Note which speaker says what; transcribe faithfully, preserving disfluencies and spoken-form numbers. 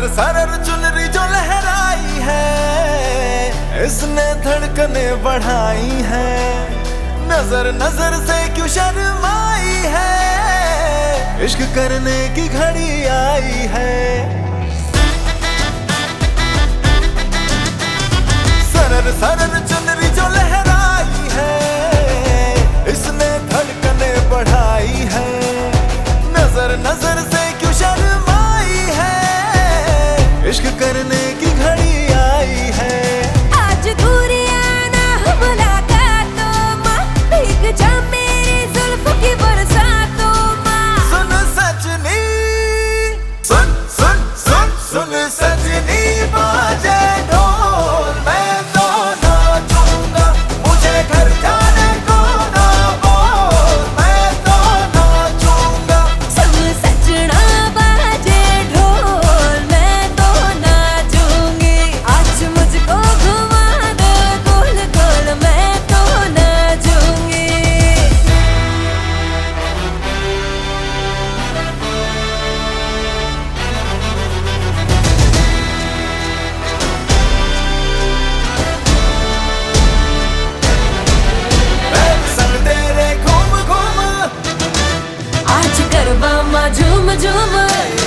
Speaker 1: सरर सरर चुनरी जो लहराई है, इसने धड़कने बढ़ाई है। नजर नजर से क्यों शर्माई है, इश्क करने की घड़ी आई है। सरर सरर चुनरी जो लहराई है, इसने धड़कने बढ़ाई है। नजर नजर से क्यों शर्माई है, इश्क करने की घड़ी आई है।
Speaker 2: आज दूरियां ना हो मुलाकातों माँ, भीग जा मेरी जुल्फों की बरसातों माँ।
Speaker 1: सुन सजनी, सुन सुन सुन सुन सजनी, बाजे ढोल मैं तो नाचूंगा। मुझे घर जाने को ना बोल, मैं तो नाचूंगा।
Speaker 2: सुन सजना बाजे ढोल मैं तो नाचूंगी। आज मुझको घुमा दो गोल गोल मैं तो नाचूंगी।
Speaker 1: मैं संग तेरे घूम घूम,
Speaker 2: आज गरबा माँ झूम झूम।